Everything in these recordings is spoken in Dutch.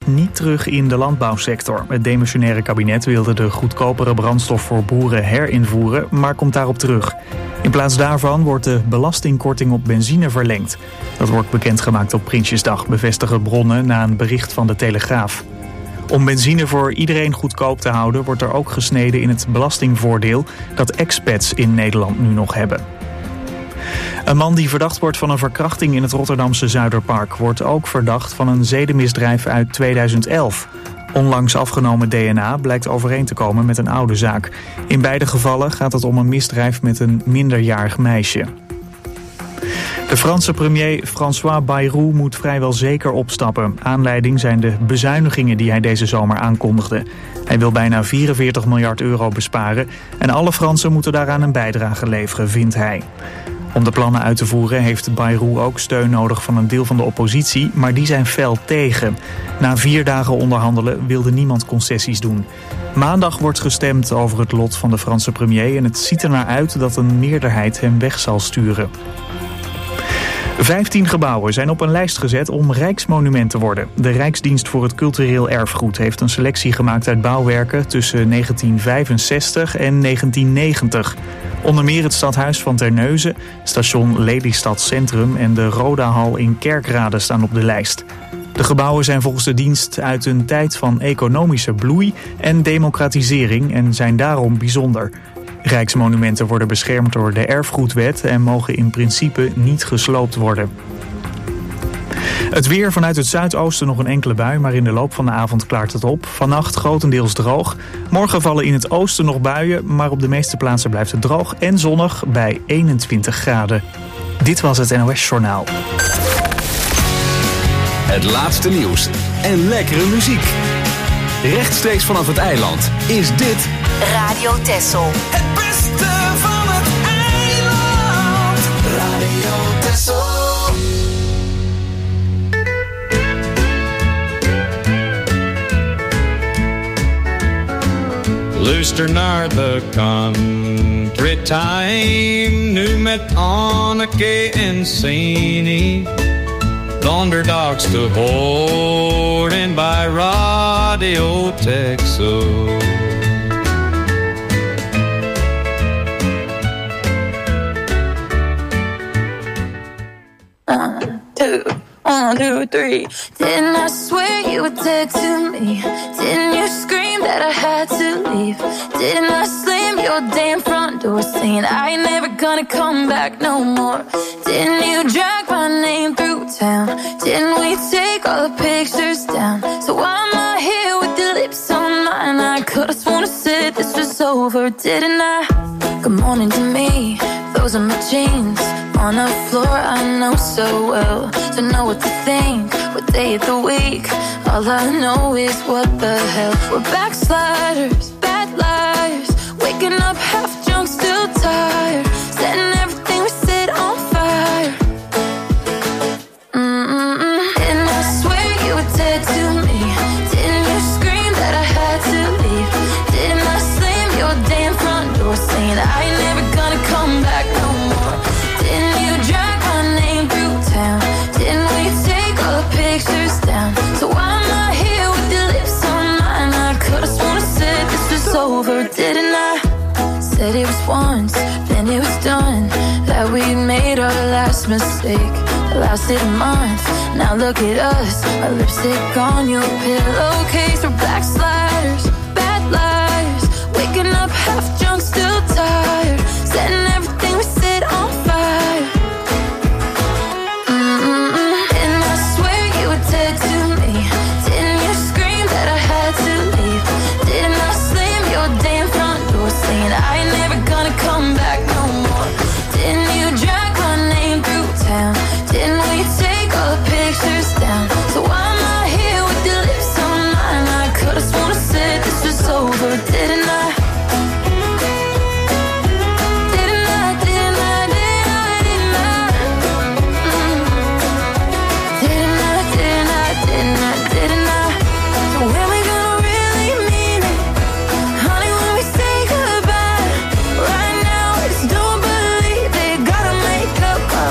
niet terug in de landbouwsector. Het demissionaire kabinet wilde de goedkopere brandstof voor boeren herinvoeren, maar komt daarop terug. In plaats daarvan wordt de belastingkorting op benzine verlengd. Dat wordt bekendgemaakt op Prinsjesdag, bevestigen bronnen na een bericht van de Telegraaf. Om benzine voor iedereen goedkoop te houden wordt er ook gesneden in het belastingvoordeel dat expats in Nederland nu nog hebben. Een man die verdacht wordt van een verkrachting in het Rotterdamse Zuiderpark wordt ook verdacht van een zedenmisdrijf uit 2011. Onlangs afgenomen DNA blijkt overeen te komen met een oude zaak. In beide gevallen gaat het om een misdrijf met een minderjarig meisje. De Franse premier François Bayrou moet vrijwel zeker opstappen. Aanleiding zijn de bezuinigingen die hij deze zomer aankondigde. Hij wil bijna 44 miljard euro besparen en alle Fransen moeten daaraan een bijdrage leveren, vindt hij. Om de plannen uit te voeren heeft Bayrou ook steun nodig van een deel van de oppositie, maar die zijn fel tegen. Na 4 dagen onderhandelen wilde niemand concessies doen. Maandag wordt gestemd over het lot van de Franse premier en het ziet er naar uit dat een meerderheid hem weg zal sturen. 15 gebouwen zijn op een lijst gezet om rijksmonument te worden. De Rijksdienst voor het Cultureel Erfgoed heeft een selectie gemaakt uit bouwwerken tussen 1965 en 1990. Onder meer het stadhuis van Terneuzen, station Lelystad Centrum en de Rodahal in Kerkrade staan op de lijst. De gebouwen zijn volgens de dienst uit een tijd van economische bloei en democratisering en zijn daarom bijzonder. Rijksmonumenten worden beschermd door de Erfgoedwet en mogen in principe niet gesloopt worden. Het weer: vanuit het zuidoosten nog een enkele bui, maar in de loop van de avond klaart het op. Vannacht grotendeels droog. Morgen vallen in het oosten nog buien, maar op de meeste plaatsen blijft het droog en zonnig bij 21 graden. Dit was het NOS Journaal. Het laatste nieuws en lekkere muziek. Rechtstreeks vanaf het eiland is dit Radio Texel. Het beste van het eiland. Radio Texel. Luister naar de country time, nu met Anneke en Sini. Thunderdogs te horen bij Radio Texel. One, two, three. Didn't I swear you were dead to me? Didn't you scream that I had to leave? Didn't I slam your damn front door saying I ain't never gonna come back no more? Didn't you drag my name through town? Didn't we take all the pictures down? So why am I here with your lips on mine? I could've sworn I said this was over, didn't I? Good morning to me, those are my jeans. On the floor I know so well. Don't know what to think, what day of the week. All I know is what the hell. We're backsliders, bad liars. Waking up half drunk, still tired. Setting everything we said on fire. Didn't I swear you were dead to me? Didn't you scream that I had to leave? Didn't I slam your damn front door saying I ain't never gonna come back no more? Didn't you drag my name through town? Didn't we take all the pictures down? So why am I here with your lips on mine? I could've sworn I said this was over, didn't I? Said it was once, then it was done. That we made our last mistake. It lasted a month, now look at us. Our lipstick on your pillowcase. We're backsliders, bad liars. Waking up half drunk, still tired. Setting everything we said on fire. Didn't I swear you were dead to me? Didn't you scream that I had to leave? Didn't I slam your damn front door saying I ain't never gonna come back no more? Didn't you drag my name through town? Didn't we take all the pictures down? So why am I here with your lips on mine? I could've sworn I said this was over, didn't I?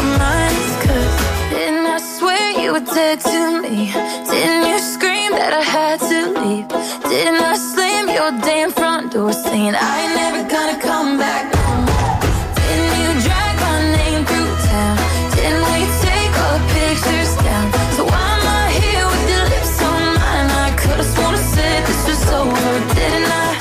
Dead to me. Didn't you scream that I had Didn't I slam your damn front door saying I ain't never gonna come back no more? Didn't you drag my name through town? Didn't we take all the pictures down? So why am I here with your lips on mine? I could've sworn I said this was over, didn't I?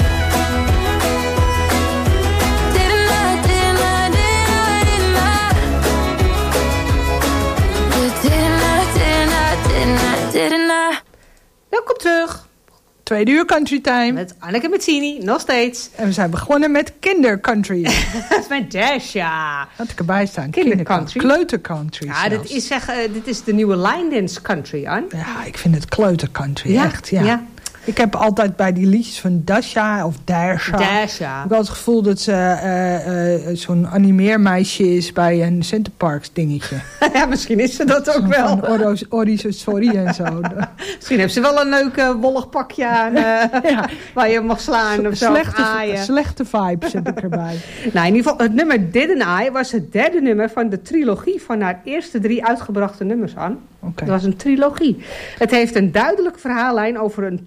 Welkom terug. Tweede uur Country Time. Met Anneke Mezzini, nog steeds. En we zijn begonnen met kindercountry. Dat is mijn dash, ja. Had ik erbij staan. Kindercountry. Kleutercountry. Ja, dit is de nieuwe line dance country, Anne. Ja, ik vind het kleutercountry, ja, echt. Ja. Ik heb altijd bij die liedjes van Dasha of Dasha... heb ik altijd het gevoel dat ze zo'n animeermeisje is bij een Centerparks dingetje. Ja, misschien is ze dat ook wel. Van Sorry en zo. Misschien heeft ze wel een leuk wollig pakje aan waar je mag slaan of zo. Slechte vibes heb ik erbij. Nou, in ieder geval, het nummer Didn't I was het derde nummer van de trilogie van haar eerste 3 uitgebrachte nummers aan. Okay. Dat was een trilogie. Het heeft een duidelijke verhaallijn over een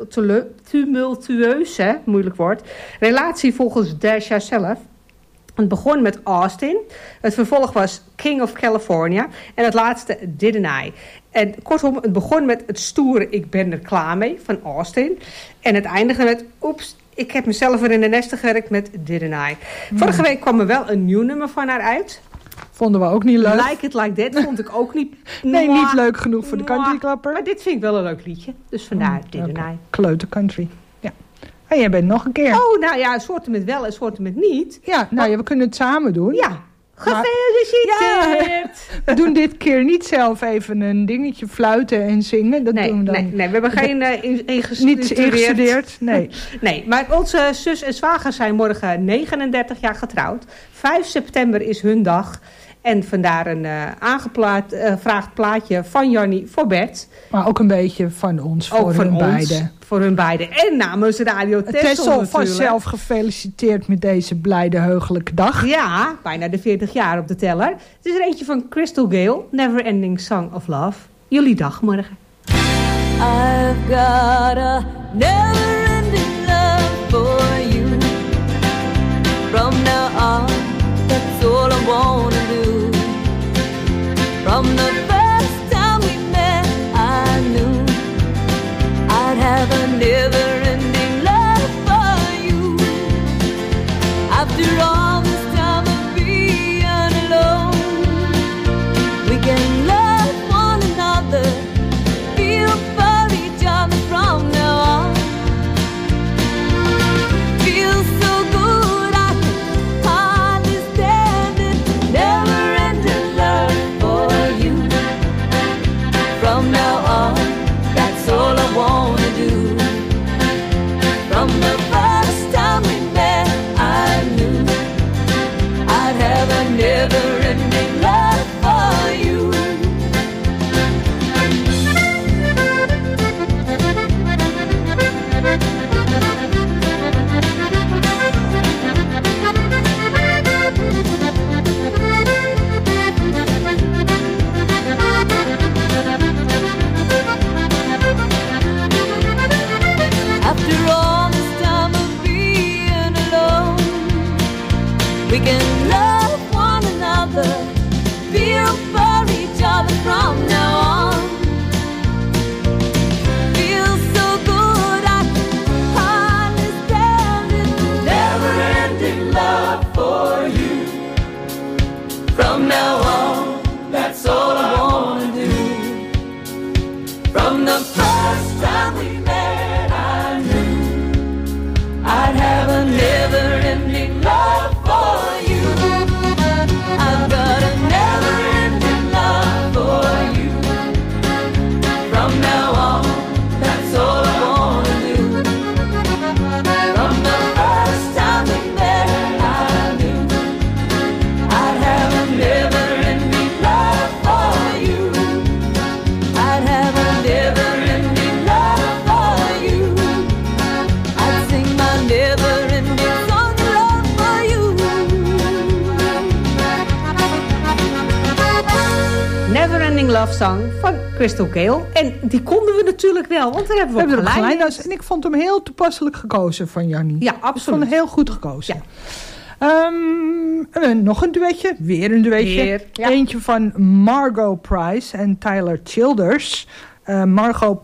tumultueuze, moeilijk woord, relatie volgens Dasha zelf. Het begon met Austin. Het vervolg was King of California. En het laatste Didn't I. En kortom, het begon met het stoere Ik ben er klaar mee van Austin. En het eindigde met oeps, ik heb mezelf weer in de nesten gewerkt met Didn't I. Vorige week kwam er wel een nieuw nummer van haar uit. Vonden we ook niet leuk. Like It Like That vond ik ook niet... Nee, niet leuk genoeg voor de countryklapper. Maar dit vind ik wel een leuk liedje. Dus vandaar Didn't I. Kleuter country. Ja. En jij bent nog een keer. Oh, nou ja, een soorten met wel en soorten met niet. Ja, nou ja, we kunnen het samen doen. Ja. Gefeliciteerd! Ja, we doen dit keer niet zelf even een dingetje fluiten en zingen. Dat doen we dan. Nee, we hebben geen niet ingestudeerd. Nee. Nee, maar onze zus en zwager zijn morgen 39 jaar getrouwd. 5 september is hun dag. En vandaar een aangevraagd plaatje van Jannie voor Bert. Maar ook een beetje van ons, voor hun beiden. Voor hun beiden. En namens Radio Texel vanzelf gefeliciteerd met deze blijde heugelijke dag. Ja, bijna de 40 jaar op de teller. Het is er eentje van Crystal Gale, Never Ending Song of Love. Jullie dag morgen. I've got a never ending love for you. From now on, that's all I wanna do. From the first time we met, I knew I'd have a never-ending love for you. After all this time of being alone, we can love one another, feel for each other from now on. Feels so good, I can hardly stand it. Never-ending love for you. From now on, that's all I wanna do. From the first time we met, I knew I'd have a never-ending love for you. After all this time of being alone, we can love one another, feel for each other from now on. Feels so good, I can hardly stand it. Never-ending love for you. From now on, that's all I wanna do. From the first time we met, I knew I'd have a never-ending love for you. I've got a never-ending love for you. From now on, that's all I wanna do. From the first time we met, I knew I'd have a never-ending love for you. I'd have a never-ending love for you. I'd sing my never-ending song of love for you. Never Ending Love Song van Crystal Gale. En die konden we natuurlijk wel, want daar hebben we op geleid. En ik vond hem heel toepasselijk gekozen van Jannie. Ja, absoluut. Ik vond hem heel goed gekozen. Ja. Nog een duetje. Weer een duetje. Ja. Eentje van Margot Price en Tyler Childers. Margot.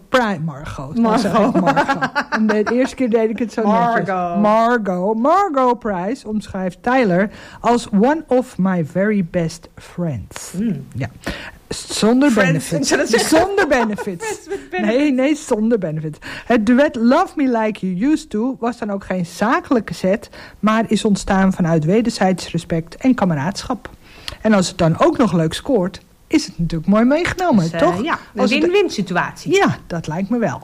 En de eerste keer deed ik het zo netjes. Margot Price omschrijft Tyler als one of my very best friends. Ja. Zonder benefits. Zonder benefits. Nee, zonder benefits. Het duet Love Me Like You Used To was dan ook geen zakelijke set, maar is ontstaan vanuit wederzijds respect en kameraadschap. En als het dan ook nog leuk scoort, is het natuurlijk mooi meegenomen, dus, toch? Ja, een win-win situatie. Ja, dat lijkt me wel.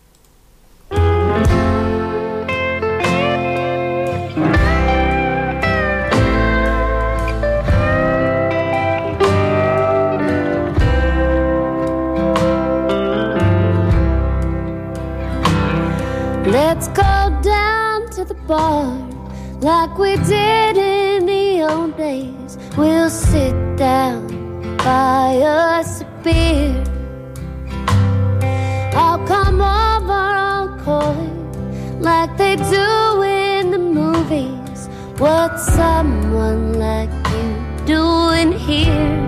Let's go down to the bar like we did in the old days. We'll sit down, buy us a beer. I'll come over on coy like they do in the movies. What's someone like you doing here?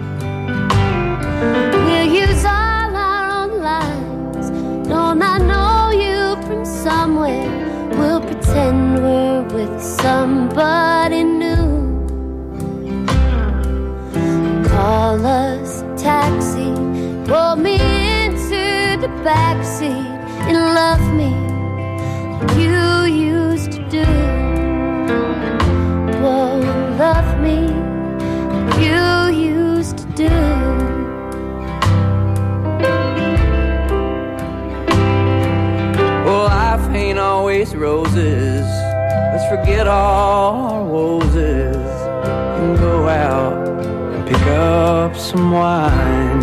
We'll use all our own lines. Don't I know you from somewhere? We'll pretend we're with somebody new. Call us a taxi, pull me into the backseat and love me like you used to do. Whoa, love me like you used to do. Well, life ain't always roses. Let's forget all our woes and go out and pick up some wine.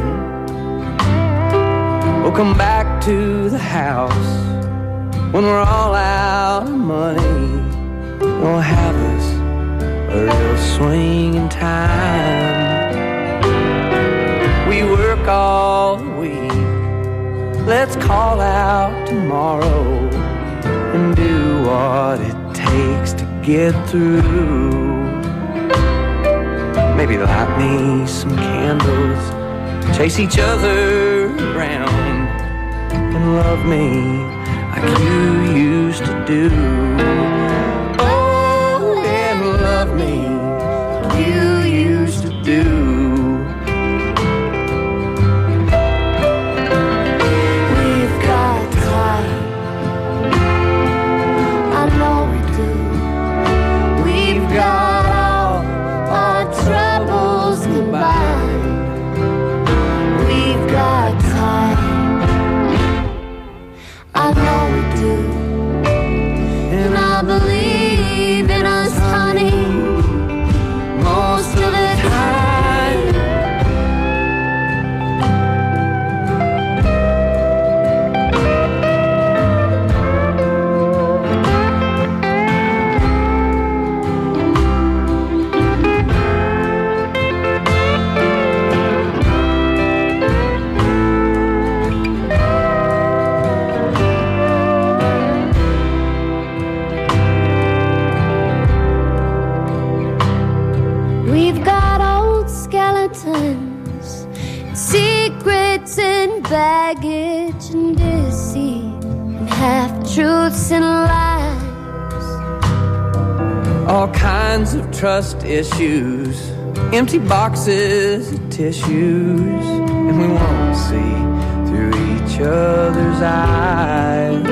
We'll come back to the house when we're all out of money. We'll have us a real swinging time. We work all the week. Let's call out tomorrow and do what it takes to get through. Maybe light me some candles, chase each other around, and love me like you used to do. Oh, and love me like you used to do. Got all our troubles combined. We've got time, I know we do. And I believe in us, honey, most of the time. Secrets and baggage and deceit and half-truths and lies. All kinds of trust issues, empty boxes of tissues, and we won't see through each other's eyes.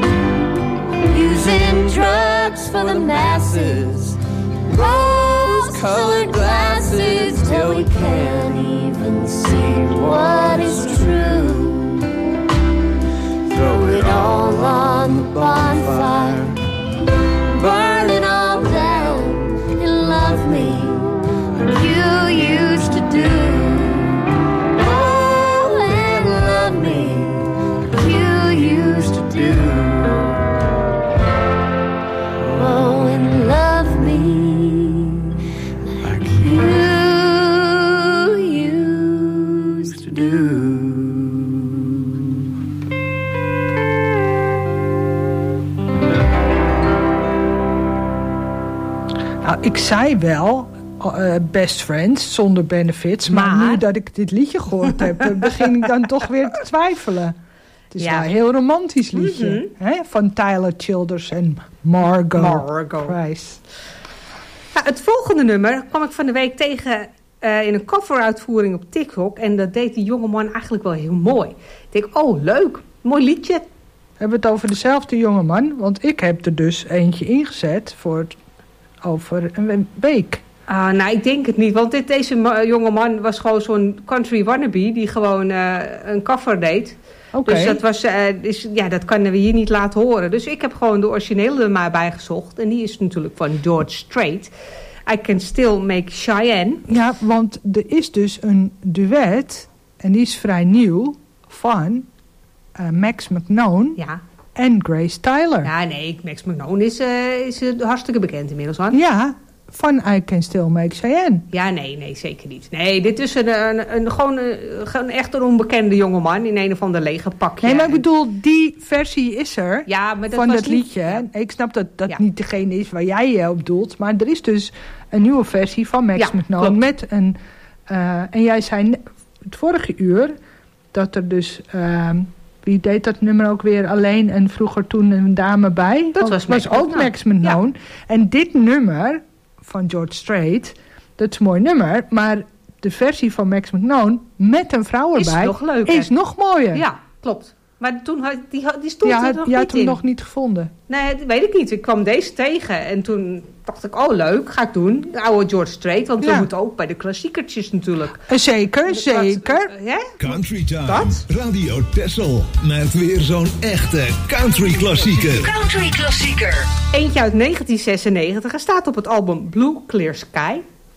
Using drugs for the masses, rose-colored glasses till we can't even see what is true. Throw it all on the bonfire, burn it all down, and love me like you used to do. Oh, and love me like you used to do. Oh, and love me like you used to do. Nou, ik zei wel Best Friends zonder benefits. Maar nu dat ik dit liedje gehoord heb, begin ik dan toch weer te twijfelen. Het is wel een heel romantisch liedje. Hè? Van Tyler Childers en Margot Price. Ja, het volgende nummer kwam ik van de week tegen in een coveruitvoering op TikTok. En dat deed die jongeman eigenlijk wel heel mooi. Ik denk, oh leuk, mooi liedje. Hebben we het over dezelfde jongeman? Want ik heb er dus eentje ingezet voor over een week. Nou, ik denk het niet. Want deze jongeman was gewoon zo'n country wannabe die gewoon een cover deed. Okay. Dus dat was, dat kunnen we hier niet laten horen. Dus ik heb gewoon de originele er maar bijgezocht. En die is natuurlijk van George Strait. I Can Still Make Cheyenne. Ja, want er is dus een duet. En die is vrij nieuw. Van Max McNone en Grace Tyler. Ja, nee, Max McNone is hartstikke bekend inmiddels. Hoor. Ja, van I Can Still Make Cheyenne. Ja, nee, zeker niet. Nee, dit is gewoon echt een onbekende jongeman in een of ander legerpakje. Nee, maar ik bedoel, die versie is er maar van dat liedje. Ja. Ik snap dat dat niet degene is waar jij op doelt. Maar er is dus een nieuwe versie van Max McNone. Klopt. Met een... en jij zei het vorige uur dat er dus... wie deed dat nummer ook weer alleen en vroeger toen een dame bij? Dat was ook Max McNone. Ja. En dit nummer van George Strait, dat is een mooi nummer, maar de versie van Max McNone met een vrouw erbij is nog mooier. Ja, klopt. Maar toen die stond er nog niet in. Je had hem nog niet gevonden. Nee, dat weet ik niet. Ik kwam deze tegen en toen dacht ik, oh leuk, ga ik doen. De oude George Strait, want we moeten ook bij de klassiekertjes natuurlijk. Zeker. Country Time. Radio Texel. Met weer zo'n echte country klassieker. Eentje uit 1996. Hij staat op het album Blue Clear Sky.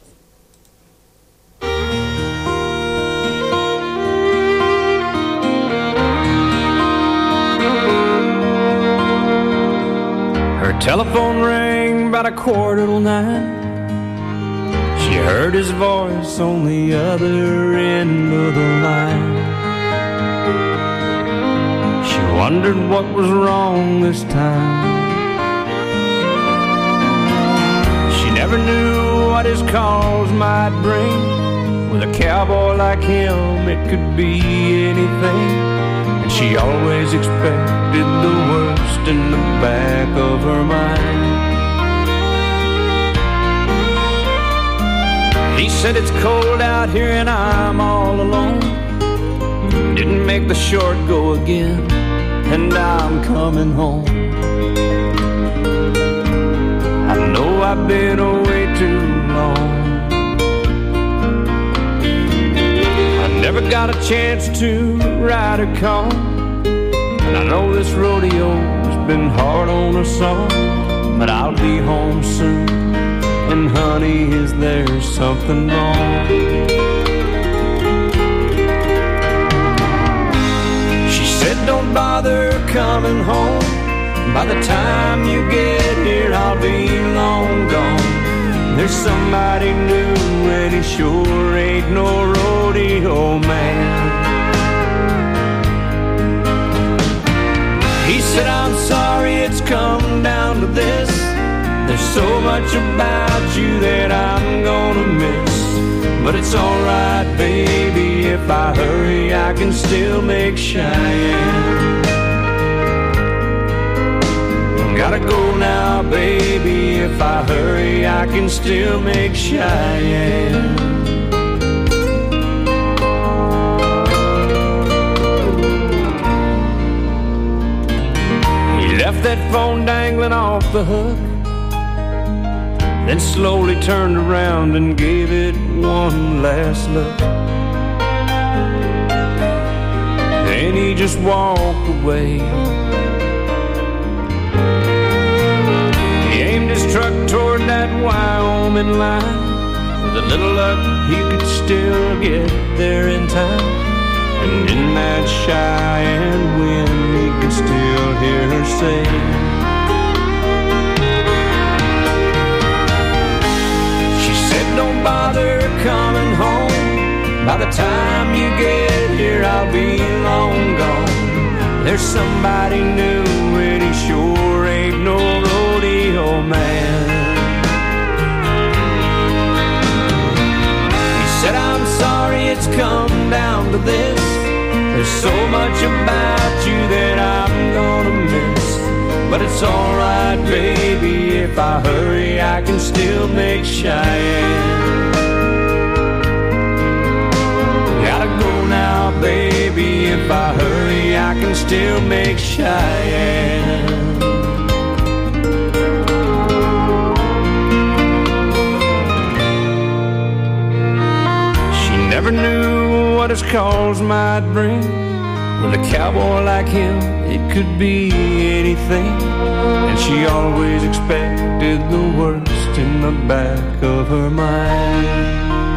Her telephone rang about 9:15. She heard his voice on the other end of the line. She wondered what was wrong this time. She never knew what his calls might bring. With a cowboy like him, it could be anything. She always expected the worst in the back of her mind. He said it's cold out here and I'm all alone. Didn't make the short go again, and I'm coming home. I know I've been away too long. I never got a chance to ride a car, and I know this rodeo's been hard on us all, but I'll be home soon, and honey, is there something wrong? She said don't bother coming home. By the time you get here, I'll be long gone. There's somebody new, and he sure ain't no rodeo man. He said, I'm sorry it's come down to this. There's so much about you that I'm gonna miss. But it's alright, baby, if I hurry, I can still make Cheyenne. Gotta go now, baby, if I hurry, I can still make Cheyenne. He left that phone dangling off the hook, then slowly turned around and gave it one last look. Then he just walked away. His truck toward that Wyoming line. With a little luck, he could still get there in time. And in that Cheyenne wind, he could still hear her say, she said, don't bother coming home. By the time you get here, I'll be long gone. There's somebody new, and he sure ain't no rodeo man. it's alright, baby, if I hurry, I can still make Cheyenne. Gotta go now, baby, if I hurry, I can still make Cheyenne. She never knew what his calls might bring. With a cowboy like him, it could be anything. And she always expected the worst in the back of her mind.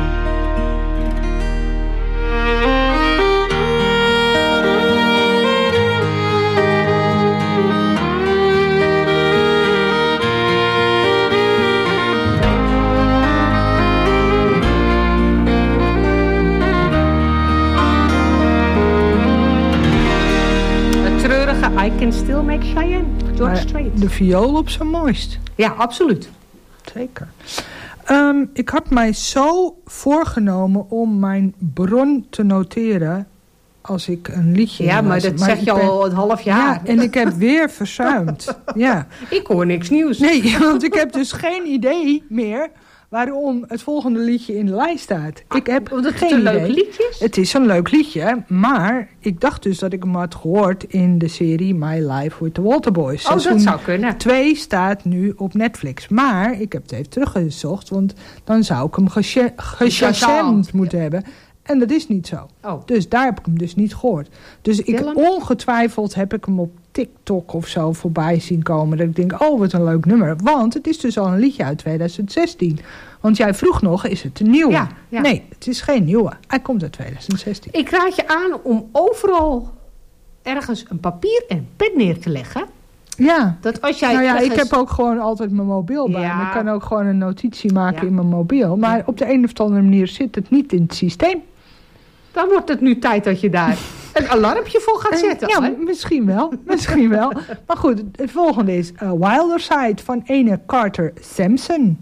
I Can Still Make Cheyenne, George Strait. De viool op zijn mooist. Ja, absoluut. Zeker. Ik had mij zo voorgenomen om mijn bron te noteren als ik een liedje... Ja, maar dat zeg je al een half jaar. Ja, en ik heb weer verzuimd. Ja. Ik hoor niks nieuws. Nee, want ik heb dus geen idee meer waarom het volgende liedje in de lijst staat. Ik heb geen idee. Een leuk liedje? Het is een leuk liedje, maar ik dacht dus dat ik hem had gehoord in de serie My Life with the Waterboys. Oh, dat zou kunnen. 2 staat nu op Netflix. Maar ik heb het even teruggezocht, want dan zou ik hem geshazamd moeten hebben. En dat is niet zo. Oh. Dus daar heb ik hem dus niet gehoord. Dus ongetwijfeld heb ik hem op TikTok of zo voorbij zien komen. Dat ik denk, oh, wat een leuk nummer. Want het is dus al een liedje uit 2016. Want jij vroeg nog, is het een nieuwe? Ja. Nee, het is geen nieuwe. Hij komt uit 2016. Ik raad je aan om overal ergens een papier en pen neer te leggen. Ja. Dat als jij ik heb ook gewoon altijd mijn mobiel bij. Ja. Ik kan ook gewoon een notitie maken in mijn mobiel. Maar op de een of andere manier zit het niet in het systeem. Dan wordt het nu tijd dat je daar een alarmpje voor gaat zetten. Ja, misschien wel. Misschien wel. Maar goed, het volgende is Wilder Side van ene Carter Sampson.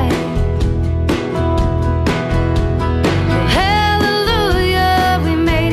Hallelujah, we made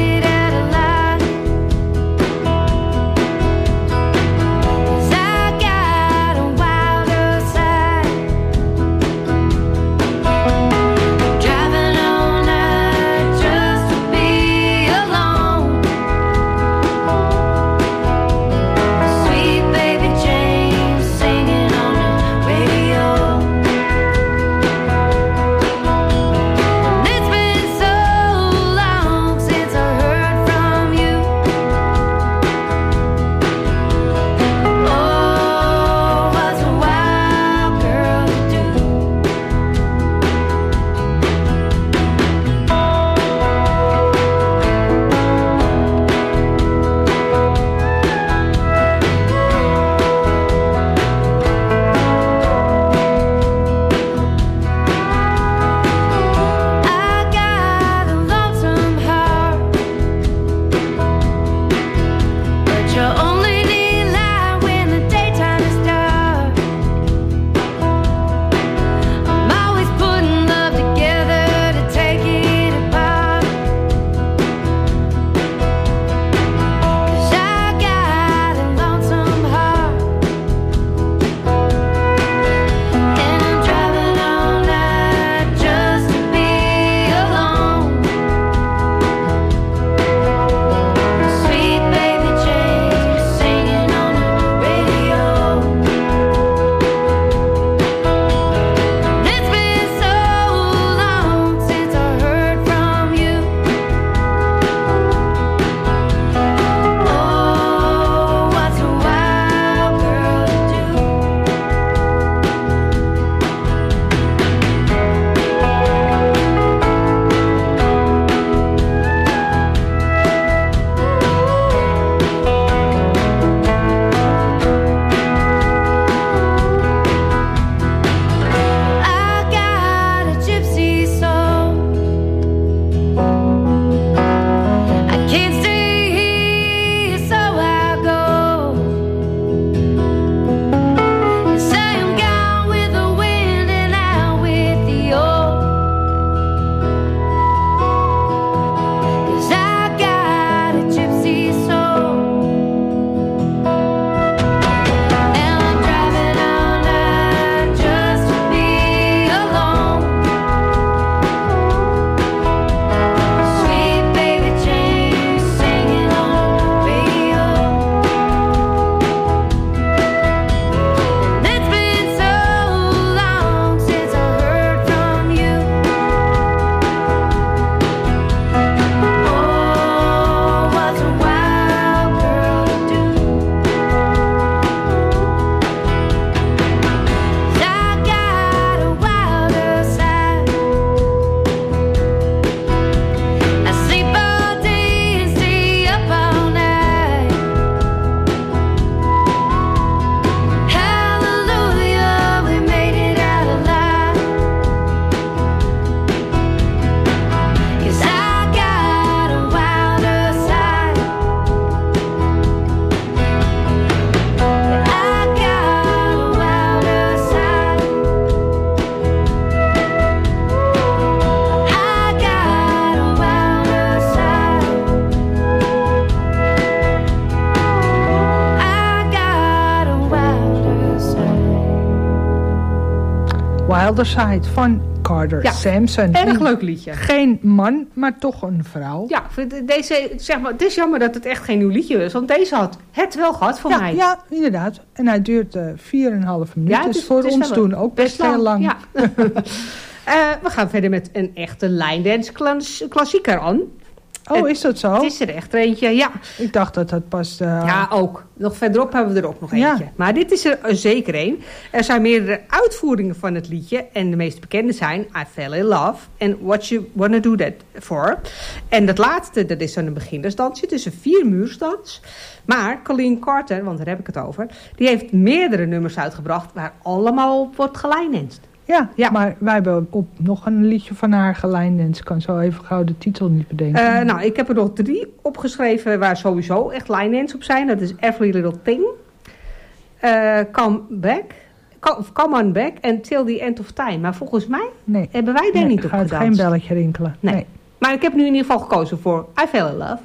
Wilder Side van Carter Sampson. Erg leuk liedje. Geen man, maar toch een vrouw. Ja, deze, zeg maar, het is jammer dat het echt geen nieuw liedje is. Want deze had het wel gehad voor mij. Ja, inderdaad. En hij duurt 4,5 minuten. Ja, dus voor ons doen ook best heel lang. Ja. We gaan verder met een echte line-dance klassieker aan. Oh, is dat zo? Het is er echt eentje, ja. Ik dacht dat dat pas... Ja, ook. Nog verderop hebben we er ook nog eentje. Maar dit is er zeker één. Er zijn meerdere uitvoeringen van het liedje. En de meest bekende zijn I Fell in Love en What You Wanna Do That For. En dat laatste, dat is dan een beginnersdansje. Dus een 4-muursdans. Maar Colleen Carter, want daar heb ik het over... die heeft meerdere nummers uitgebracht... waar allemaal op wordt gelijnenst. Ja, maar wij hebben op nog een liedje van haar gelijnenst. Ik kan zo even gauw de titel niet bedenken. Nou, ik heb er nog 3 opgeschreven waar sowieso echt lijnens op zijn. Dat is Every Little Thing, Come On Back en Till the End of Time. Maar volgens mij hebben wij daar niet op gedanst. Gaat geen belletje rinkelen. Nee. Maar ik heb nu in ieder geval gekozen voor I Fell in Love.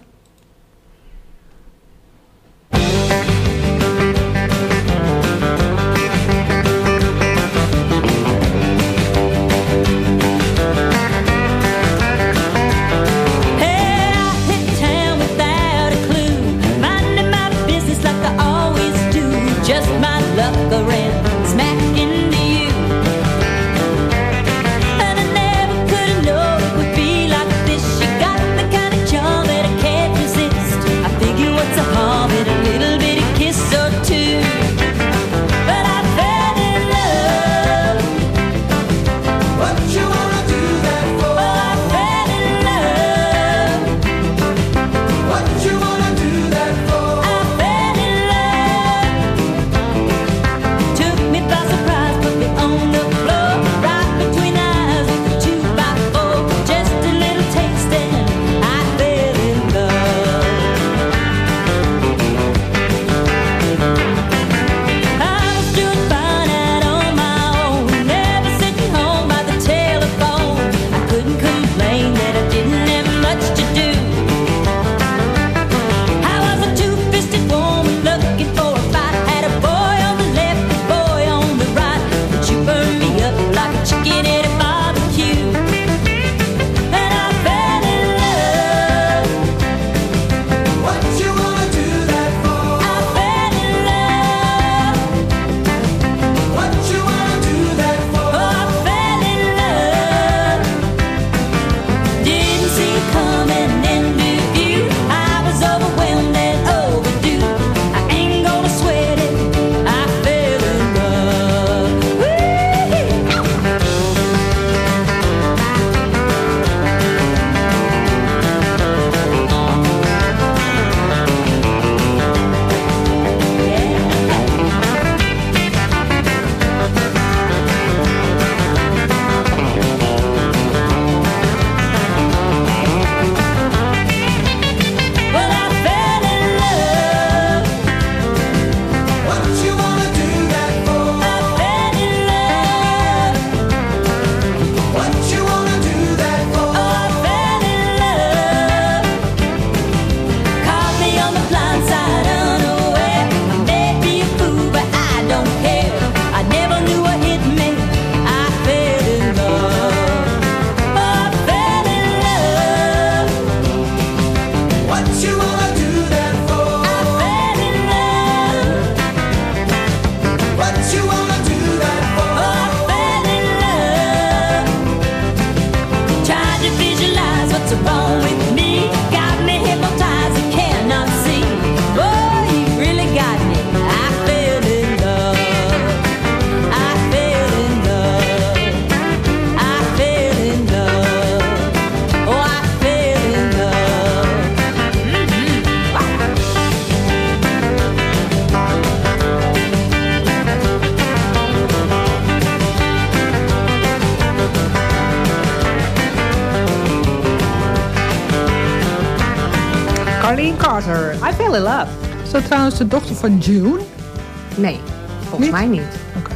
Colleen Carter, I Fell in Love. Is dat trouwens de dochter van June? Nee, volgens mij niet. Oké.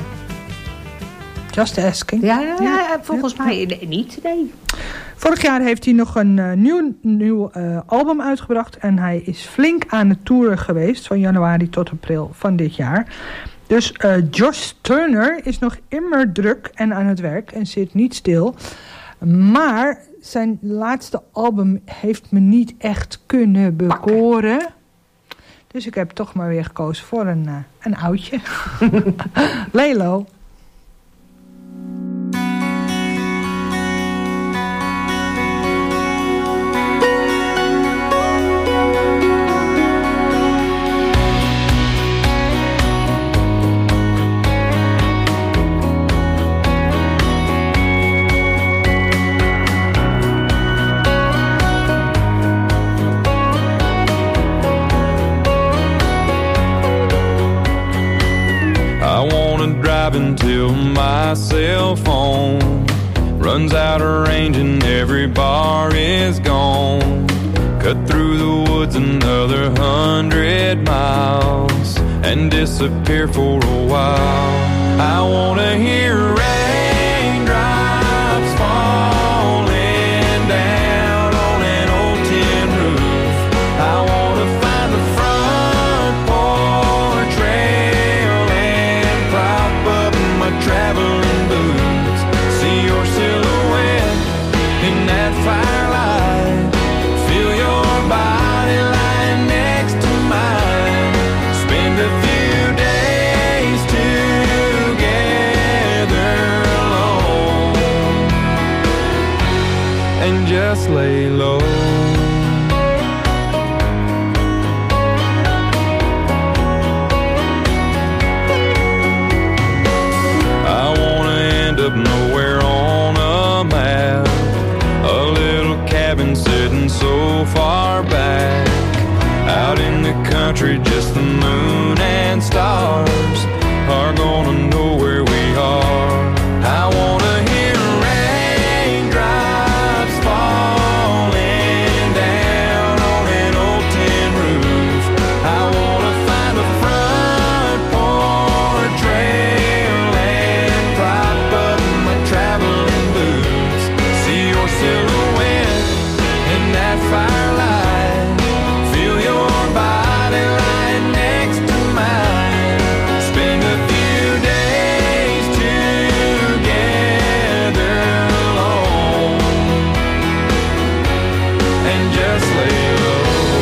Just asking. Ja, volgens mij niet, nee. Vorig jaar heeft hij nog een nieuw album uitgebracht. En hij is flink aan het toeren geweest. Van januari tot april van dit jaar. Dus Josh Turner is nog immer druk en aan het werk en zit niet stil. Maar zijn laatste album heeft me niet echt kunnen bekoren. Dus ik heb toch maar weer gekozen voor een oudje. Lelo. Until my cell phone runs out of range and every bar is gone. Cut through the woods another 100 miles and disappear for a while. I wanna hear raindrops falling down on an old tin roof. I wanna find the front porch rail and prop up my traveling boots. See your silhouette in that firelight. Feel your body lying next to mine. Spend a few days together alone and just lay low. Nowhere on a map, a little cabin sitting so far back, out in the country. Just the moon and stars are gonna know where we are. I wanna hear raindrops falling down on an old tin roof. I wanna find a front porch rail and prop up traveling boots. See your silhouette in that firelight. Feel your body lying next to mine. Spend a few days together alone and just lay low.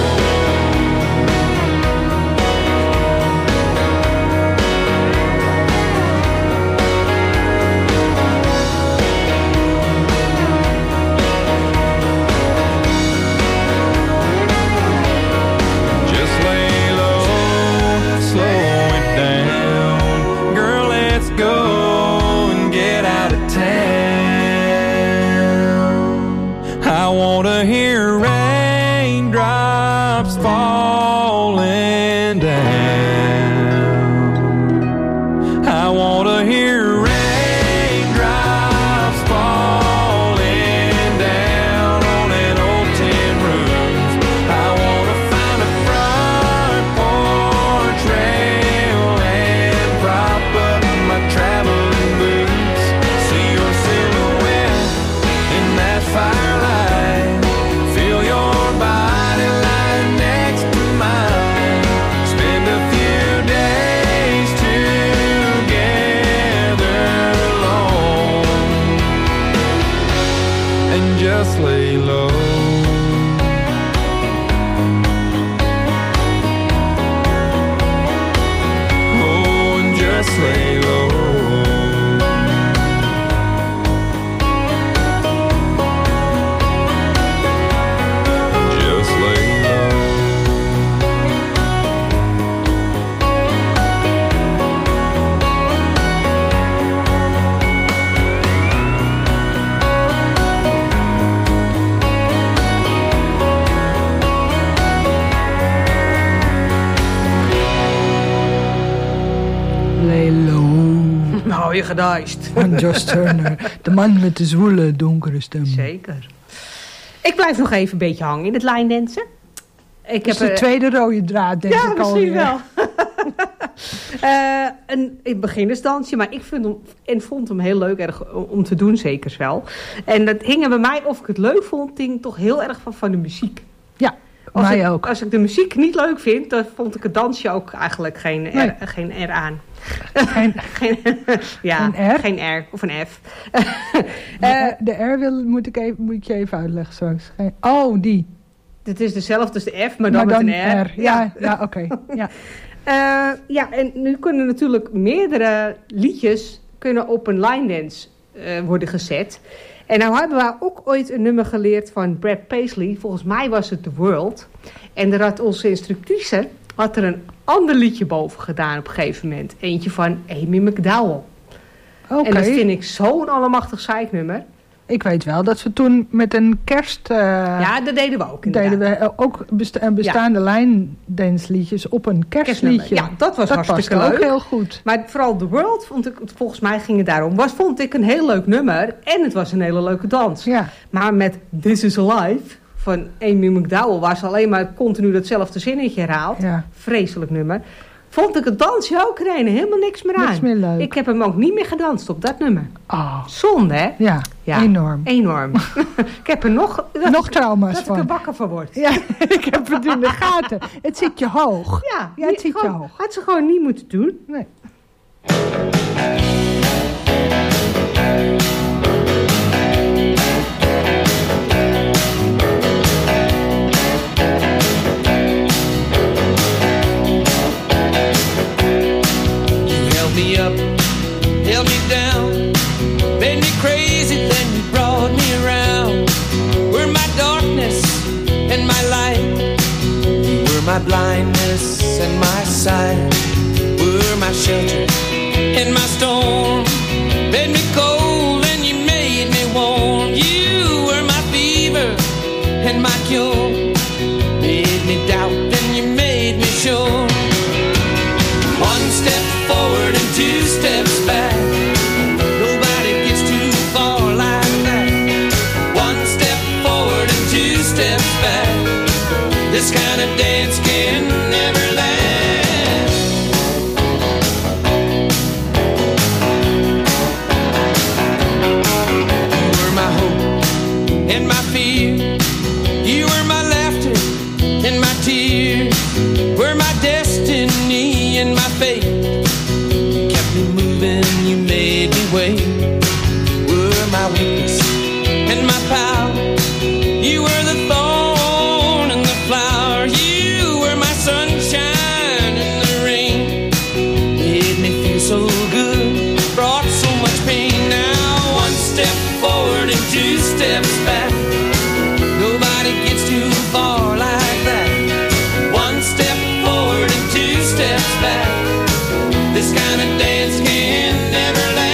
Je geduist. Van Josh Turner. De man met de zwoele, donkere stem. Zeker. Ik blijf nog even een beetje hangen in het lijndansen. Ik heb de tweede rode draad, denk ik al. Ja, misschien wel. Een beginnersdansje, maar ik vond hem heel leuk om te doen, zeker wel. En dat hing er bij mij, of ik het leuk vond, hing toch heel erg van de muziek. Ja, mij ook. Als ik de muziek niet leuk vind, dan vond ik het dansje ook eigenlijk geen eraan. Geen R? Geen R of een F. De R moet ik je even uitleggen straks. Die. Het is dezelfde als de F, maar dan met een R. Ja, oké. Ja. En nu kunnen natuurlijk meerdere liedjes op een line dance worden gezet. En nou hebben we ook ooit een nummer geleerd van Brad Paisley. Volgens mij was het The World. En daar had onze instructrice er een ander liedje boven gedaan op een gegeven moment. Eentje van Amy McDowell. Okay. En dat vind ik zo'n allemachtig zeiknummer. Ik weet wel dat we toen met een kerst... ja, dat deden we ook inderdaad. Deden we ook bestaande lijndansliedjes op een kerstliedje. Ja, dat was hartstikke leuk. Ook heel goed. Maar vooral The World, volgens mij ging het daarom, vond ik een heel leuk nummer. En het was een hele leuke dans. Ja. Maar met This Is Alive van Amy McDowell, waar ze alleen maar continu datzelfde zinnetje herhaalt. Ja. Vreselijk nummer. Vond ik het dansje ook helemaal niks meer aan. Niks meer leuk. Ik heb hem ook niet meer gedanst op dat nummer. Oh. Zonde, hè? Ja, enorm. Ik heb er nog trauma's dat van. ik er wakker van word. Ja, ik heb het in de gaten. Het zit je hoog. Ja, het zit je hoog. Had ze gewoon niet moeten doen. Nee. Held me down, made me crazy, then you brought me around. Were my darkness and my light, you were my blindness and my sight, were my shelter in my storm, made me cold and you made me warm. You were my fever and my cure, made me doubt and you made me sure. One step forward and two steps back. Nobody gets too far like that. One step forward and two steps back. This kind of dance can never last. You were my hope and my fear. You were my laughter and my tears. Were my destiny and my fate. You kept me moving, you made me wait. Were my weakness and my power. You were the thorn and the flower. You were my sunshine and the rain. Made me feel so good, brought so much pain. Now one step forward and two steps back. Nobody gets too far like that. One step forward and two steps back. This kind of dance can never last.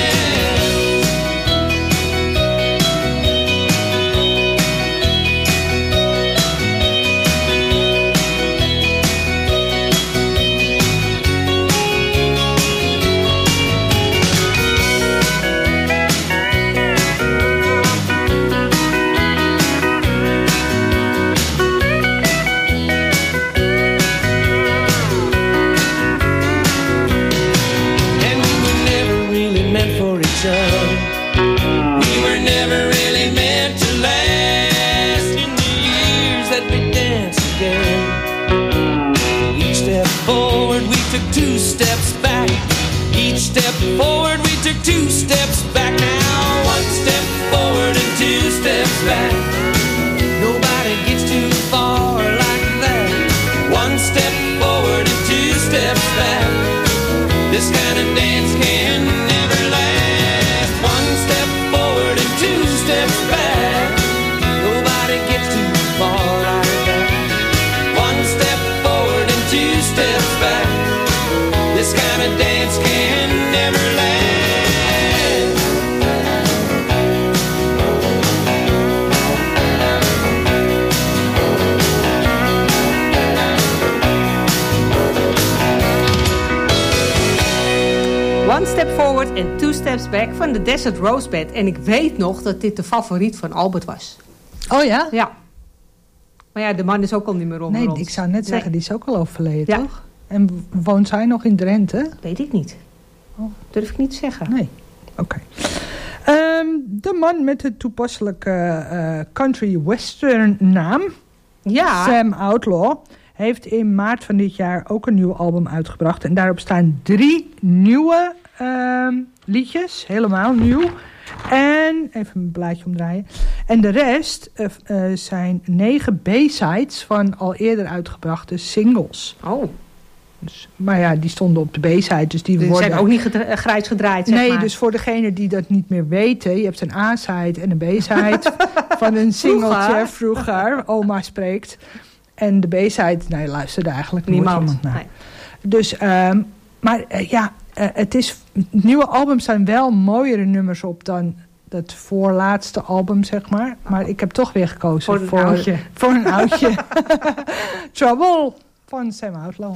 We were never really meant to last. In the years that we danced together, each step forward we took two steps back. Each step forward we took two steps back. Now one step forward and two steps back. Nobody gets too far like that. One step forward and two steps back. This kind of dance can never last. One step forward and two steps back. Nobody gets too far like that. One step forward and two steps back. This kind of dance can never last. One Step Forward and Two Steps Back van de Desert Rose Band. En ik weet nog dat dit de favoriet van Albert was. Oh ja? Ja. Maar ja, de man is ook al niet meer onder ons. Nee, ik zou net zeggen, die is ook al overleden, toch? En woont zij nog in Drenthe? Weet ik niet. Durf ik niet te zeggen. Nee, oké. De man met de toepasselijke country western naam, ja. Sam Outlaw, heeft in maart van dit jaar ook een nieuw album uitgebracht. En daarop staan 3 nieuwe liedjes, helemaal nieuw. En, even mijn blaadje omdraaien. En de rest zijn 9 B-sides van al eerder uitgebrachte singles. Oh. Dus, maar ja, die stonden op de B-side. Dus die worden zijn ook niet grijs gedraaid, zeg nee, maar. dus voor degenen die dat niet meer weten. Je hebt een A-side en een B-side van een singeltje vroeger. Oma spreekt. En de B-side, nou, je luisterde eigenlijk niemand naar. Nee. Dus, het nieuwe albums zijn wel mooiere nummers op dan het voorlaatste album, zeg maar. Maar ik heb toch weer gekozen voor een oudje. Trouble van Sam Outlaw.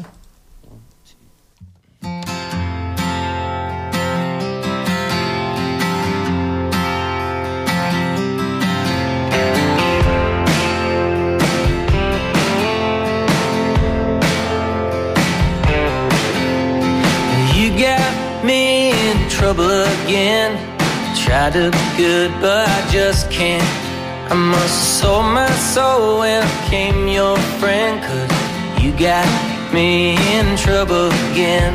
Got me in trouble again. Try to be good, but I just can't. I must have sold my soul when I became your friend, 'cause you got me in trouble again.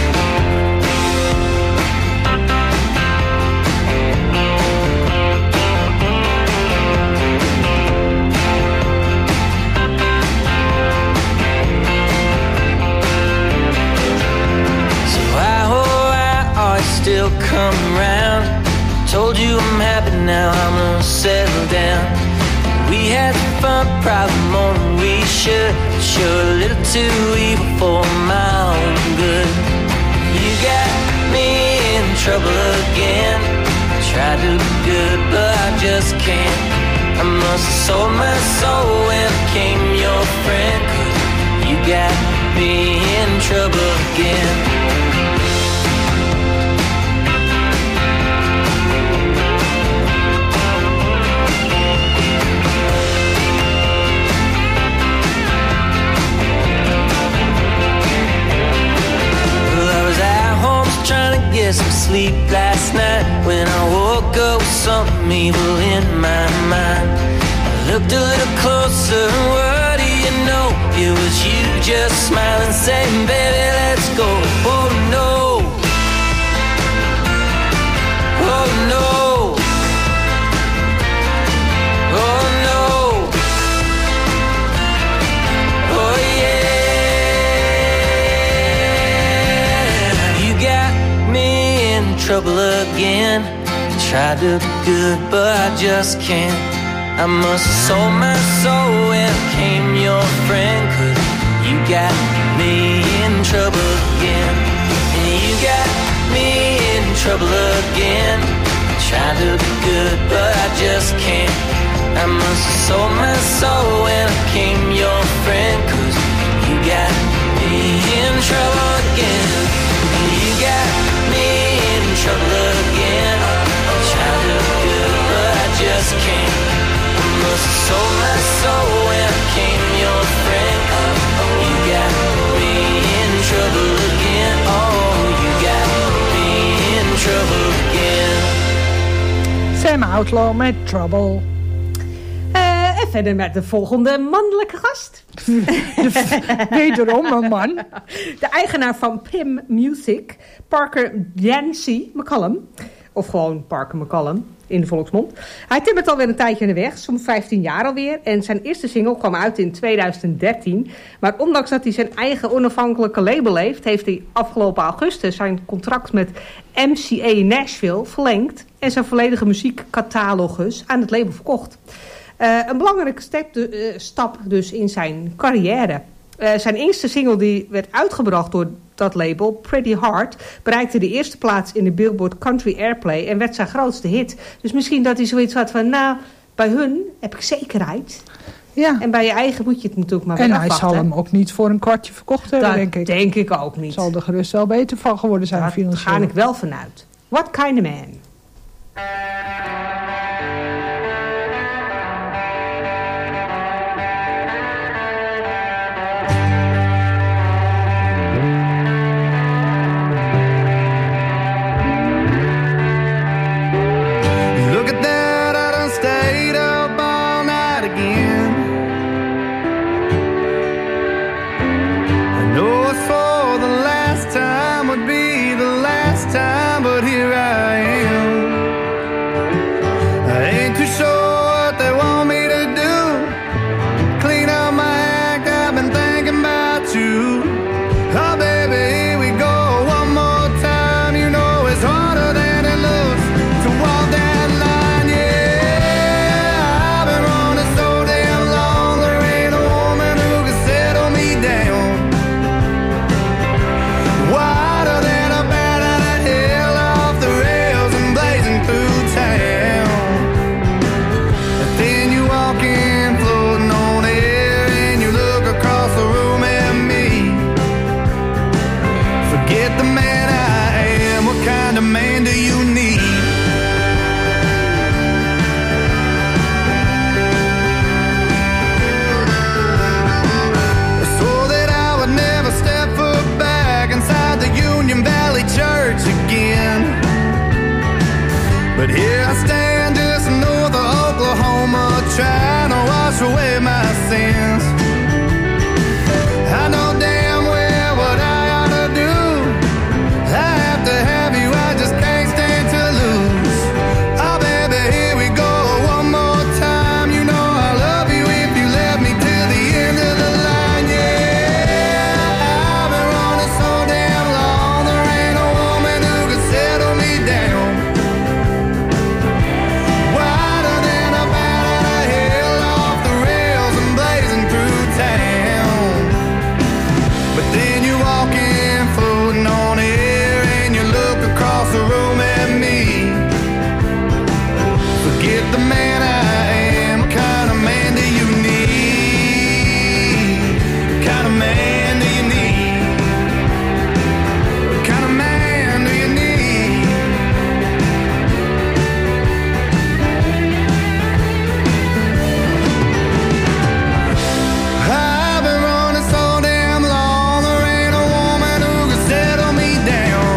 Still come around. Told you I'm happy now, I'm gonna settle down. We had fun, probably more than we should. Sure, a little too evil for my own good. You got me in trouble again. Try to be good, but I just can't. I must have sold my soul when I became your friend, 'cause you got me in trouble again. Trying to get some sleep last night when I woke up with something evil in my mind. I looked a little closer and what do you know? It was you just smiling, saying, baby, let's go. Oh no, oh no, oh no, oh yeah. Trouble again. Tried to be good, but I just can't. I must have sold my soul when I became your friend, 'cause you got me in trouble again. And you got me in trouble again. Tried to be good, but I just can't. I must have sold my soul when I became your friend, 'cause you got me in trouble again. And you got me trouble again. Try to be good, but I just can't. I must have sold my soul when I became your friend. You got me in trouble again. Oh, you got me in trouble again. Sam Outlaw met Trouble. En verder met de volgende mannelijke gast. Wederom een man. De eigenaar van Pim Music, Parker Yancey McCallum. Of gewoon Parker McCallum in de volksmond. Hij timmert alweer een tijdje in de weg, zo'n 15 jaar alweer. En zijn eerste single kwam uit in 2013. Maar ondanks dat hij zijn eigen onafhankelijke label heeft hij afgelopen augustus zijn contract met MCA Nashville verlengd. En zijn volledige muziekcatalogus aan het label verkocht. Een belangrijke stap dus in zijn carrière. Zijn eerste single die werd uitgebracht door dat label, Pretty Hard, bereikte de eerste plaats in de Billboard Country Airplay en werd zijn grootste hit. Dus misschien dat hij zoiets had van, nou, bij hun heb ik zekerheid. Ja. En bij je eigen moet je het natuurlijk maar weer afwachten. En hij zal hem ook niet voor een kwartje verkocht hebben, dat denk ik. Denk ik ook niet. Zal er gerust wel beter van geworden zijn financieel. Daar ga ik wel vanuit. What Kind of Man? the man I am. What kind of man do you need? What kind of man do you need? What kind of man do you need? I've been running so damn long, there ain't a woman who can settle me down.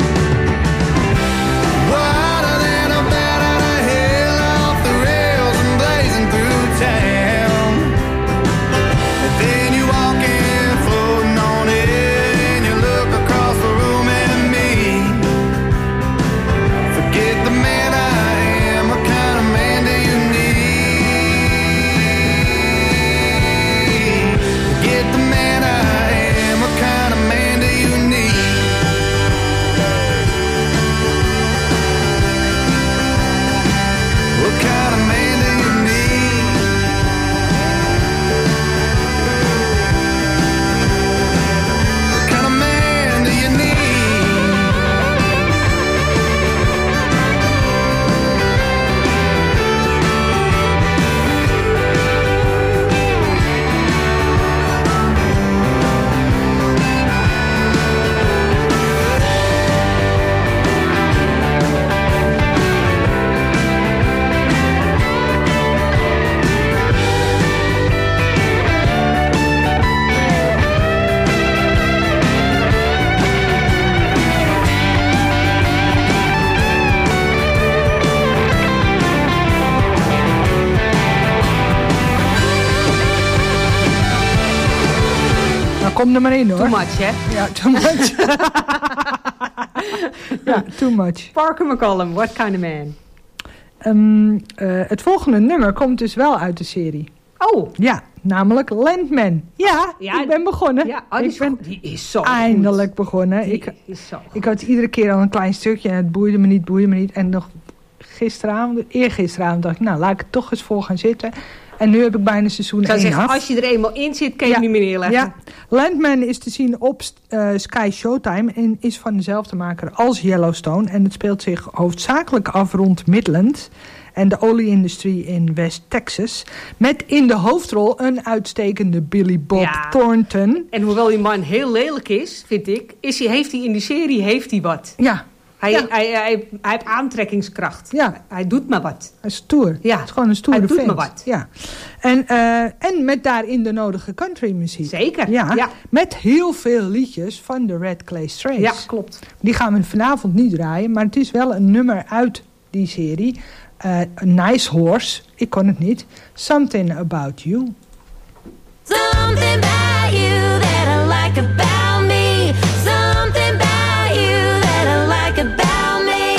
Wider than a bat out of hell, off the rails and blazing through town. And then you walk in, floating on it, and you look across the room at me. Forget the man I am, what kind of man do you need? Forget the man I am, what kind of man do you need? What kind of man do you need? What kind of man do you need? Nou, kom er maar in hoor. Too much, hè? Ja, too much. Ja, too much. Parker McCollum, What Kind of Man? Het volgende nummer komt dus wel uit de serie. Oh. Ja, namelijk Landman. Ja, ik ben begonnen. Ja, die is zo eindelijk goed. begonnen. Die is zo goed. Ik had iedere keer al een klein stukje en het boeide me niet. En nog eergisteravond dacht ik, nou, laat ik het toch eens voor gaan zitten. En nu heb ik bijna seizoen 1 Ik zou zeggen, af. als je er eenmaal in zit, kan je hem niet meer neerleggen. Ja, Landman is te zien op Sky Showtime en is van dezelfde maker als Yellowstone. En het speelt zich hoofdzakelijk af rond Midland en de olieindustrie in West Texas. Met in de hoofdrol een uitstekende Billy Bob Thornton. En hoewel die man heel lelijk is, vind ik, heeft hij in die serie wat. Ja. Hij heeft aantrekkingskracht. Ja. Hij doet maar wat. Hij is stoer. Ja. Het is gewoon een stoere Hij doet vent. maar wat. Ja. En met daarin de nodige countrymuziek. Zeker. Ja. Met heel veel liedjes van de Red Clay Strays. Ja, klopt. Die gaan we vanavond niet draaien. Maar het is wel een nummer uit die serie. Nice Horse. Ik kon het niet. Something About You. Something about you that I like about me. Something about you that I like about me.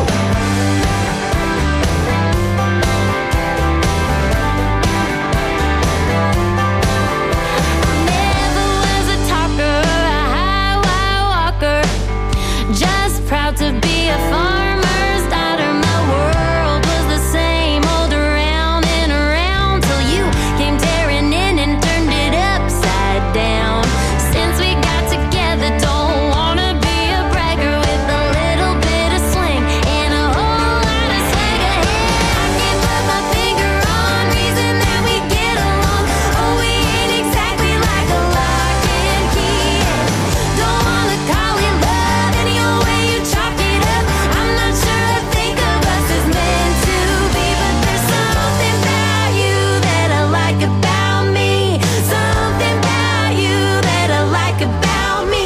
Never was a talker, a high walker. Just proud to be a farmer's daughter. My world was the same, old around and around till you came tearing in and turned it upside down. Since we got together, don't wanna be a bragger with a little bit of slang and a whole lot of swagger. Hey, I can't put my finger on reason that we get along. Oh, we ain't exactly like a lock and key. Don't wanna call it love any old way you chalk it up. I'm not sure I think of us as meant to be, but there's something about you that I like about me. Something about you that I like about me.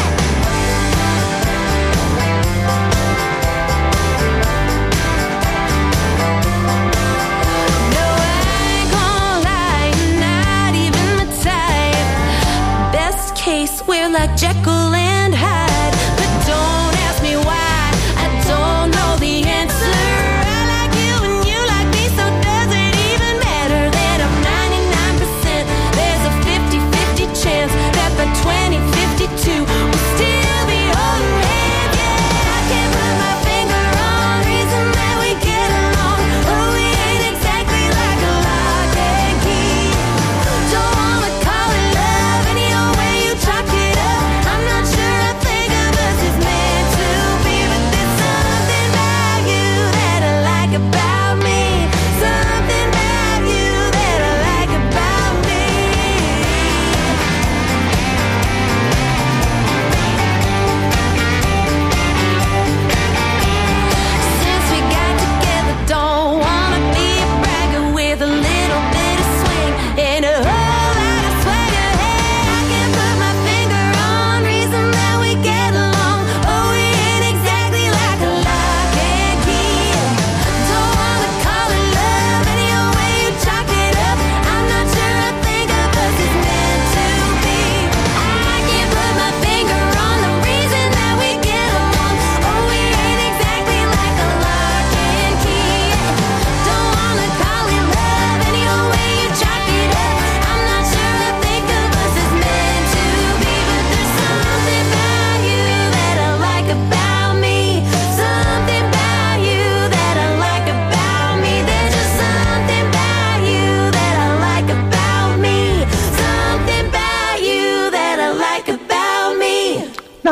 No, I ain't gonna lie, you're not even my type. Best case, we're like Jekyll and Hyde. But don't ask me why, I don't know the answer. I like you and you like me, so does it even matter that I'm 99%? There's a 50-50 chance that by 2052 we'll still be holding hands. Yeah, I can't put my finger on reason that we get along. Oh, we ain't exactly like a lock and key. Don't wanna call it love any old way you chalk it up. I'm not sure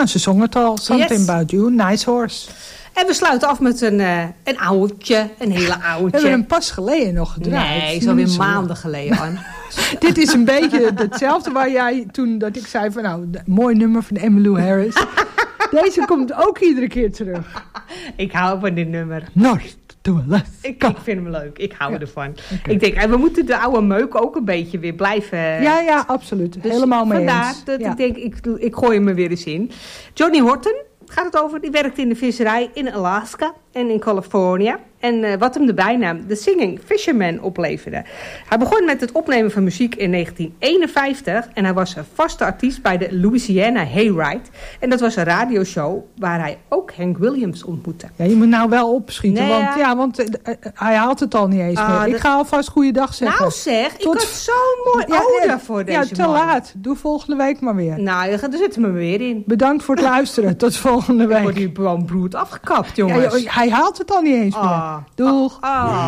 Nou, ze zongen het al. Something Yes. About You, Nice Horse. En we sluiten af met een oudje, een hele We hebben oudje. hem pas geleden nog gedraaid. Nee, is alweer maanden geleden, Anne. Dit is een beetje hetzelfde waar jij toen dat ik zei van nou, mooi nummer van Emmylou Harris. Deze komt ook iedere keer terug. Ik hou van dit nummer. North to Alaska. Ik vind hem leuk. Ik hou ervan. Okay. Ik denk, we moeten de oude meuk ook een beetje weer blijven. Ja, absoluut. Dus helemaal mee vandaar eens. Dat ik denk, ik gooi hem er weer eens in. Johnny Horton gaat het over. Die werkte in de visserij in Alaska en in Californië. En wat hem de bijnaam The Singing Fisherman opleverde. Hij begon met het opnemen van muziek in 1951. En hij was een vaste artiest bij de Louisiana Hayride. En dat was een radioshow waar hij ook Hank Williams ontmoette. Ja, je moet nou wel opschieten. Nee, want hij haalt het al niet eens meer. Ik ga alvast goeiedag zeggen. Nou zeg, ik had zo'n mooi ouder voor deze man. Ja, te laat. Doe volgende week maar weer. Nou, daar zetten we me weer in. Bedankt voor het luisteren. Tot volgende week. Wordt hier gewoon bloed afgekapt, jongens. Ja, hij haalt het al niet eens meer. Doeg.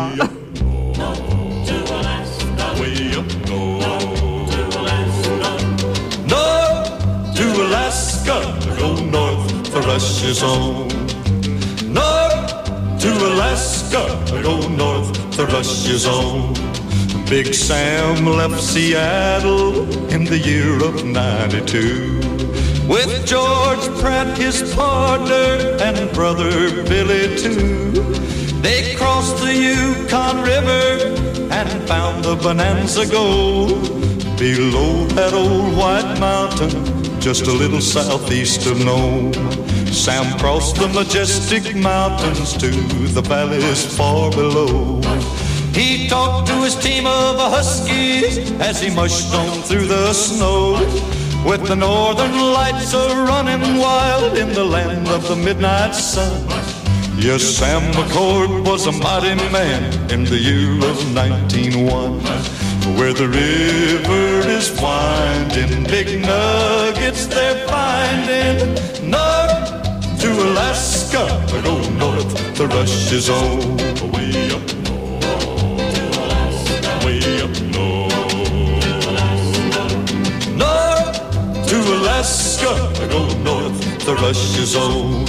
To Alaska, go north, the rush is on. North to Alaska, go north, the rush is on. Big Sam left Seattle in the year of 92 with George Pratt, his partner, and brother Billy too. They crossed the Yukon River and found the Bonanza Gold below that old white mountain, just a little southeast of Nome. Sam crossed the majestic mountains to the valleys far below. He talked to his team of huskies as he mushed on through the snow, with the northern lights a-running wild in the land of the midnight sun. Yes, Sam McCord was a mighty man in the year of 1901. Where the river is winding, big nuggets they're finding. North to Alaska, go north, the rush is on. Way up north, way up north. North to Alaska, go north, the rush is on.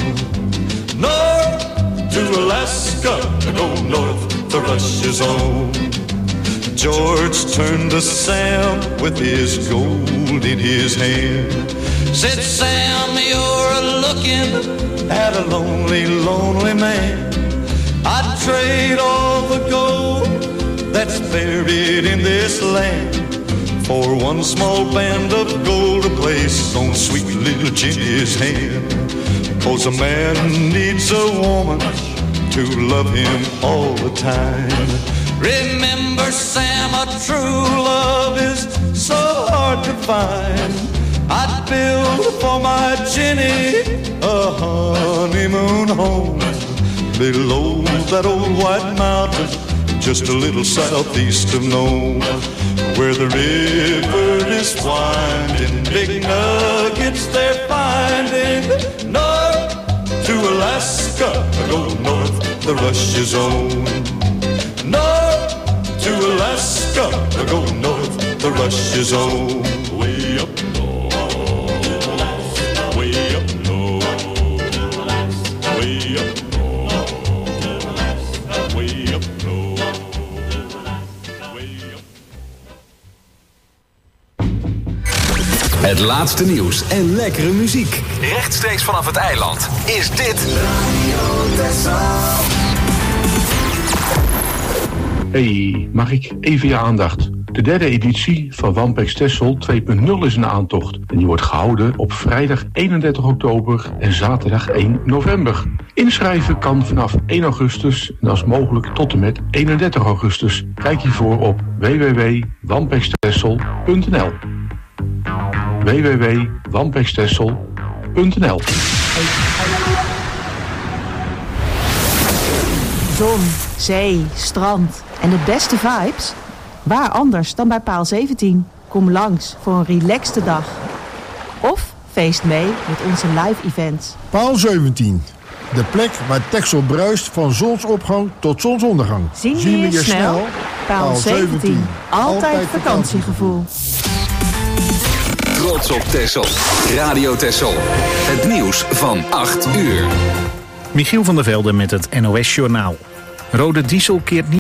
North to Alaska, go north, the rush is on. George turned to Sam with his gold in his hand. Said, Sam, you're looking at a lonely, lonely man. I'd trade all the gold that's buried in this land for one small band of gold to place on sweet little Jenny's hand. 'Cause a man needs a woman to love him all the time. Remember, Sam, a true love is so hard to find. I'd build for my Jenny a honeymoon home below that old white mountain, just a little southeast of Nome, where the river is winding, big nuggets they're finding. North to Alaska, go north, the rush is on. North to Alaska, go north, the rush is on. Way up north, way up north, way up north, way up north, way up. Het laatste nieuws en lekkere muziek. Rechtstreeks vanaf het eiland is dit Radio Texel. Hey, mag ik even je aandacht? De derde editie van Wampex Texel 2.0 is een aantocht. En die wordt gehouden op vrijdag 31 oktober en zaterdag 1 november. Inschrijven kan vanaf 1 augustus en als mogelijk tot en met 31 augustus. Kijk hiervoor op www.wampextexel.nl www.wampextexel.nl. Zon, zee, strand en de beste vibes? Waar anders dan bij Paal 17? Kom langs voor een relaxte dag. Of feest mee met onze live events. Paal 17. De plek waar Texel bruist van zonsopgang tot zonsondergang. Zien we je snel? Paal 17. Altijd vakantiegevoel. Trots op Texel. Radio Texel. Het nieuws van 8 uur. Michiel van der Velde met het NOS Journaal. Rode diesel keert niet